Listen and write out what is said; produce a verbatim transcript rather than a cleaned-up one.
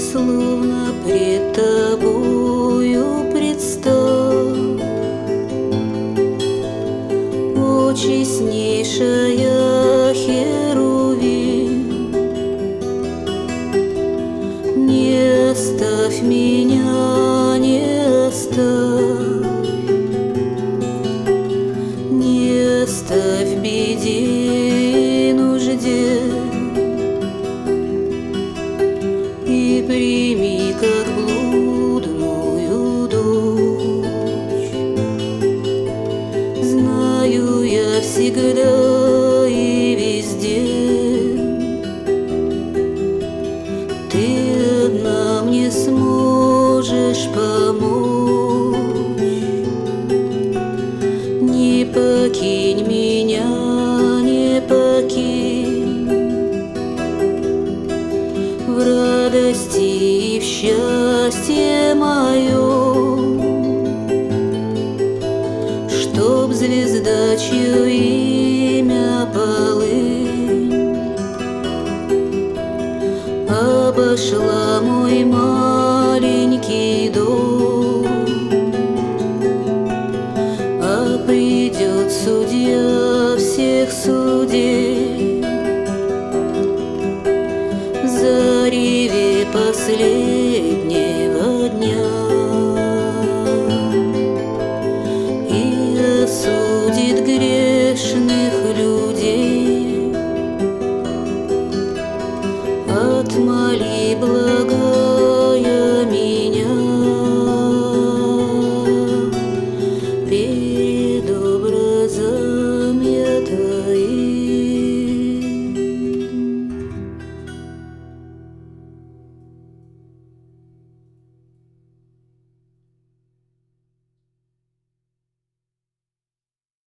словно пред тобою предстал, о честнейшая Херувим, не оставь меня, не оставь, не оставь в беде и нужде, и прими как блудную дочь. Знаю я всегда и везде, ты одна мне сможешь помочь. Не покинь меня, не покинь, в радости и в счастье моем, чтоб звезда, чье имя полынь, обошла мой маленький дом, а придет судья всех судей в зареве последнего дня и осудит грешных людей от моли благословения.